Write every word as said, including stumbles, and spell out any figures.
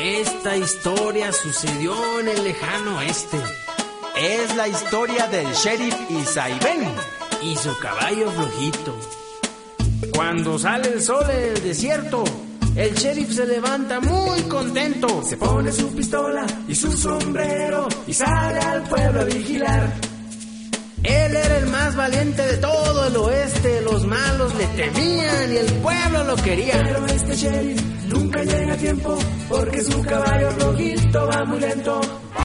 Esta historia sucedió en el lejano oeste. Es la historia del sheriff Isaibén y su caballo flojito. Cuando sale el sol en el desierto, el sheriff se levanta muy contento. Se pone su pistola y su sombrero y sale al pueblo a vigilar. Él era el más valiente de todo el oeste. Los malos le temían y el pueblo lo quería. Pero este sheriff nunca llega a tiempo porque su caballo flojito va muy lento.